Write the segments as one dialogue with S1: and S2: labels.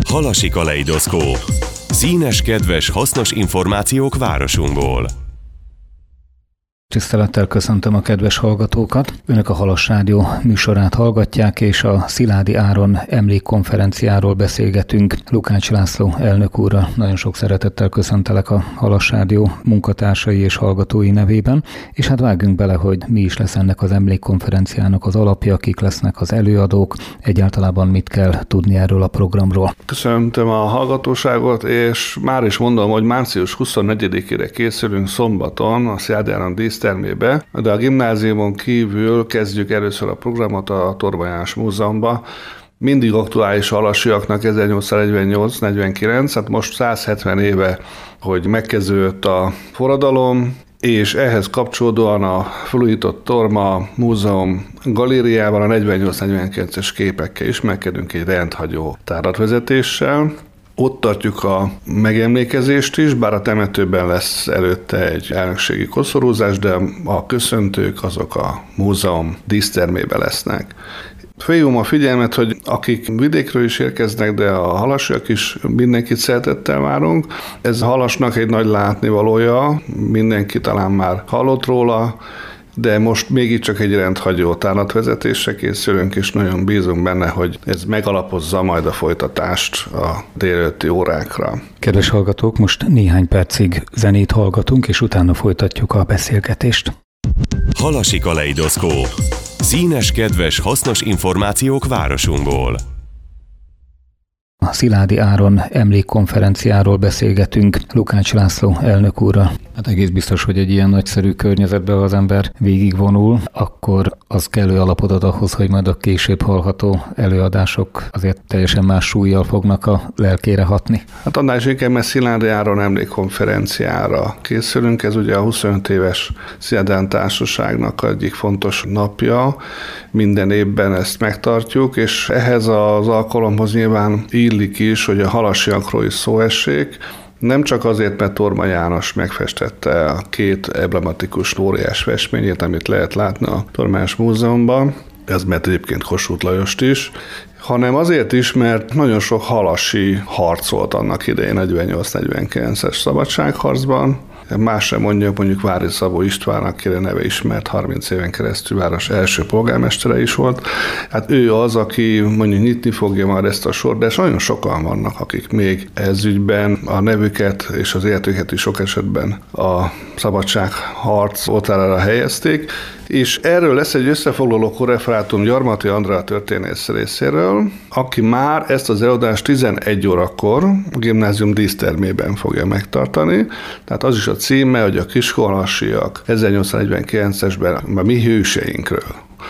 S1: Halasi kaleidoszkóp. Színes, kedves, hasznos információk városunkból.
S2: Tisztelettel köszöntöm a kedves hallgatókat. Önök a Halas Rádió műsorát hallgatják, és a Szilády Áron emlékkonferenciáról beszélgetünk Lukács László elnök úrral. Nagyon sok szeretettel köszöntelek a Halas Rádió munkatársai és hallgatói nevében, és hát vágjunk bele, hogy mi is lesz ennek az emlékkonferenciának az alapja, kik lesznek az előadók, egyáltalán mit kell tudni erről a programról.
S3: Köszöntöm a hallgatóságot, és már is mondom, hogy március 24-ére készülünk szombaton a Szilády Áron dísztermébe, de a gimnáziumon kívül kezdjük először a programot a Torma János Múzeumban. Mindig aktuális a halasiaknak 1848-49, hát most 170 éve, hogy megkezdődött a forradalom, és ehhez kapcsolódóan a felújított Torma Múzeum galériával a 48-49-es képekkel ismerkedünk egy rendhagyó tárlatvezetéssel. Ott tartjuk a megemlékezést is, bár a temetőben lesz előtte egy elnökségi koszorúzás, de a köszöntők azok a múzeum dísztermében lesznek. Felhívom a figyelmet, hogy akik vidékről is érkeznek, de a halasiak is mindenkit szeretettel várunk. Ez a Halasnak egy nagy látnivalója, mindenki talán már hallott róla, de most mégiscsak egy rendhagyó tárlatvezetésre készülünk, és nagyon bízunk benne, hogy ez megalapozza majd a folytatást a délelőtti órákra.
S2: Kedves hallgatók, most néhány percig zenét hallgatunk, és utána folytatjuk a beszélgetést.
S1: Halasi kaleidoszkóp. Színes, kedves, hasznos információk városunkból.
S2: A Szilády Áron emlékkonferenciáról beszélgetünk Lukács László elnök úrral. Hát egész biztos, hogy egy ilyen nagyszerű környezetben az ember végigvonul, akkor az kellő alapot ad ahhoz, hogy majd a később hallható előadások azért teljesen más súllyal fognak a lelkére hatni.
S3: Hát annál is inkább, mert Szilády Áron emlékkonferenciára készülünk, ez ugye a 25 éves Szilády Áron Társaságnak egyik fontos napja, minden évben ezt megtartjuk, és ehhez az alkalomhoz nyilván illik is, hogy a halasiakról is szó essék, nem csak azért, mert Torma János megfestette a két emblematikus óriás festményét, amit lehet látni a Torma János Múzeumban, ez mert egyébként Kossuth Lajost is, hanem azért is, mert nagyon sok halasi harcolt annak idején 48-49-es szabadságharcban. Más sem mondjuk Vári Szabó István, akire neve ismert, 30 éven keresztül város első polgármestere is volt. Hát ő az, aki mondjuk nyitni fogja már ezt a sort, de nagyon sokan vannak, akik még ez ügyben a nevüket és az életüket is sok esetben a szabadságharc oltárára helyezték, és erről lesz egy összefoglaló korreferátum Gyarmati Andrea történész részéről, aki már ezt az előadást 11 órakor a gimnázium dísztermében fogja megtartani. Tehát az is a címe, hogy a kiskolhasiak 1849-esben a mi hőseinkről.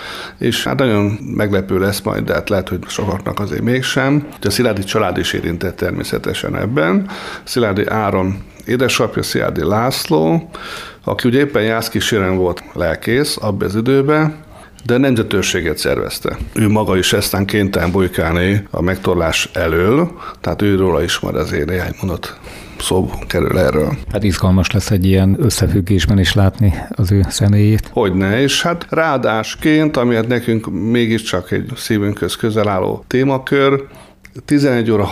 S3: És hát nagyon meglepő lesz majd, de hát lehet, hogy sokaknak azért mégsem. A Szilády család is érintett természetesen ebben. Szilády Áron édesapja Szilády László, aki ugye éppen jászkíséren volt lelkész abban az időben, de nemzetőrséget szervezte. Ő maga is eztán kénytelen bujkálni a megtorlás elől, tehát őróla is majd azért néhány mondat szó kerül erről.
S2: Hát izgalmas lesz egy ilyen összefüggésben is látni az ő személyét.
S3: Hogyne, és hát ráadásként, ami hát nekünk mégiscsak egy szívünkhöz közel álló témakör, 11 óra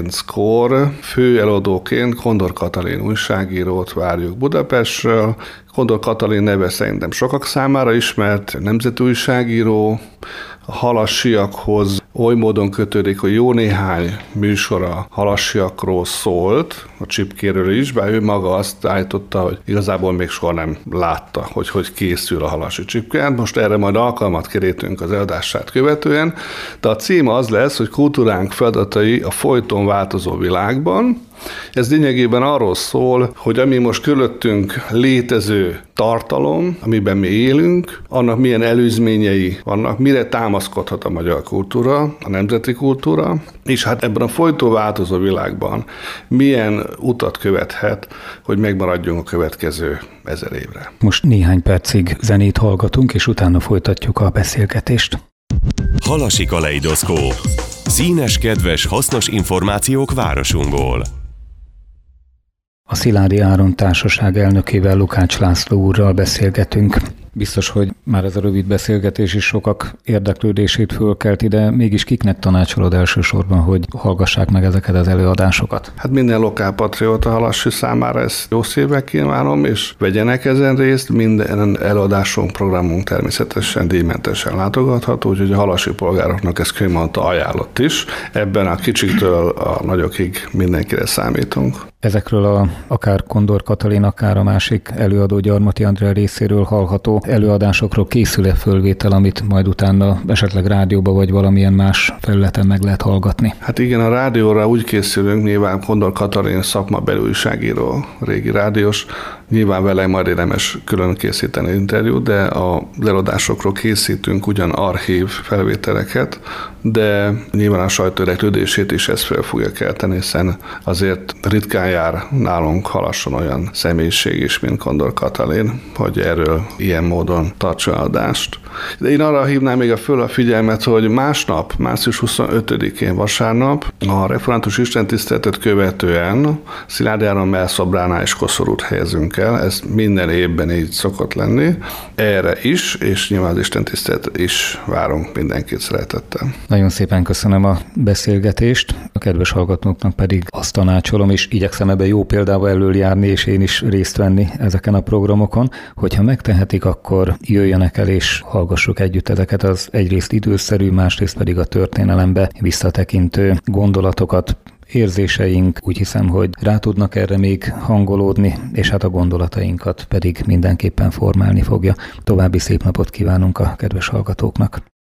S3: 30-kor főeladóként Kondor Katalin újságírót várjuk Budapestről. Kondor Katalin neve szerintem sokak számára ismert, nemzeti újságíró, a halasiakhoz oly módon kötődik, hogy jó néhány műsor a halasiakról szólt, a csipkéről is, bár ő maga azt állította, hogy igazából még soha nem látta, hogy készül a halasi csipke. Most erre majd alkalmat kerítünk az eladását követően, de a cím az lesz, hogy kultúránk feladatai a folyton változó világban. Ez lényegében arról szól, hogy ami most körülöttünk létező tartalom, amiben mi élünk, annak milyen előzményei vannak, mire támaszkodhat a magyar kultúra, a nemzeti kultúra, és hát ebben a folyton változó világban milyen utat követhet, hogy megmaradjunk a következő 1000 évre.
S2: Most néhány percig zenét hallgatunk, és utána folytatjuk a beszélgetést.
S1: Halasi kaleidoszkóp. Színes, kedves, hasznos információk városunkból.
S2: A Szilády Áron Társaság elnökével, Lukács László úrral beszélgetünk. Biztos, hogy már ez a rövid beszélgetés is sokak érdeklődését fölkelti, de mégis kiknek tanácsolod elsősorban, hogy hallgassák meg ezeket az előadásokat?
S3: Hát minden lokálpatrióta halassi számára ezt jó szívvel kívánom, és vegyenek ezen részt. Minden előadásunk, programunk természetesen díjmentesen látogatható, úgyhogy a halassi polgároknak ez kimondta ajánlott is. Ebben a kicsiktől a nagyokig mindenkire számítunk.
S2: Ezekről akár Kondor Katalin, akár a másik előadó Gyarmati Andrea részéről hallható előadásokról készül-e fölvétel, amit majd utána esetleg rádióba vagy valamilyen más felületen meg lehet hallgatni? Hát
S3: igen, a rádióra úgy készülünk, nyilván Kondor Katalin szakmabeli újságíró, régi rádiós, nyilván vele majd érdemes külön készíteni interjút, de az előadásokról készítünk ugyan archív felvételeket, de nyilván a sajtó érdeklődését is ezt fel fogja kelteni, hiszen azért ritkán jár nálunk Halasson olyan személyiség is, mint Kondor Katalin, hogy erről ilyen módon tartsa adást. De én arra hívnám még föl a figyelmet, hogy másnap, március 25-én vasárnap a református istentiszteletet követően Szilády Áron mellszobránál és koszorút helyezünk el. Ez minden évben így szokott lenni. Erre is, és nyilván az istentiszteletet is várunk mindenkit szeretettel.
S2: Nagyon szépen köszönöm a beszélgetést. A kedves hallgatóknak pedig azt tanácsolom, és igyekszem ebbe jó példával elől járni, és én is részt venni ezeken a programokon, hogyha megtehetik, akkor jöjjenek el és hallgassuk együtt ezeket az egyrészt időszerű, másrészt pedig a történelembe visszatekintő gondolatokat, érzéseink, úgy hiszem, hogy rá tudnak erre még hangolódni, és hát a gondolatainkat pedig mindenképpen formálni fogja. További szép napot kívánunk a kedves hallgatóknak.